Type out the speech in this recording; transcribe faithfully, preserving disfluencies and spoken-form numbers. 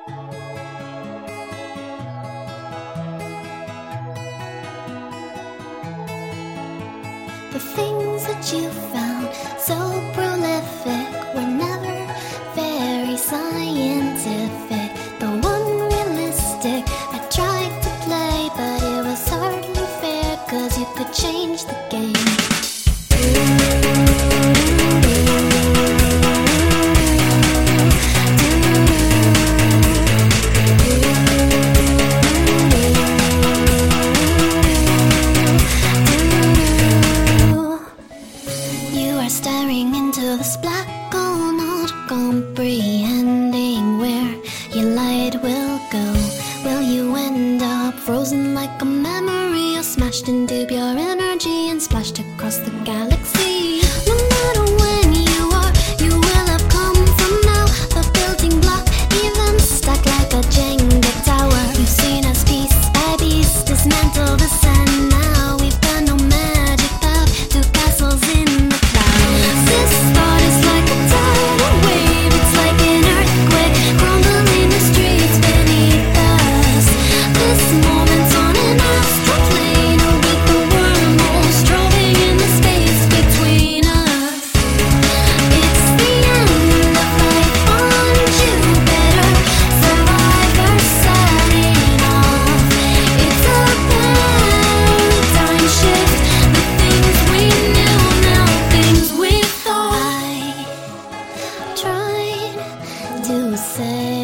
The things that you found so prolific were never very scientific. The unrealistic I tried to play, but it was hardly fair, 'cause you could change the game. Staring into this black hole, not comprehending where your light will go. Will you end up frozen like a memory, or smashed into pure energy and splashed across the galaxy? No matter when you are, you will have come from now. The building block even stacked like a Jenga tower. You've seen us piece by piece dismantle the sun. Now we've got no magic path to castles in the this thought is like a tidal wave. It's like an earthquake crumbling the streets beneath us. This moment's on an astral plane, or with the wormhole strolling in the space between us. It's the end of life on Jupiter, survivors setting off. It's a paradigm shift. The things we knew, now things we tried to say.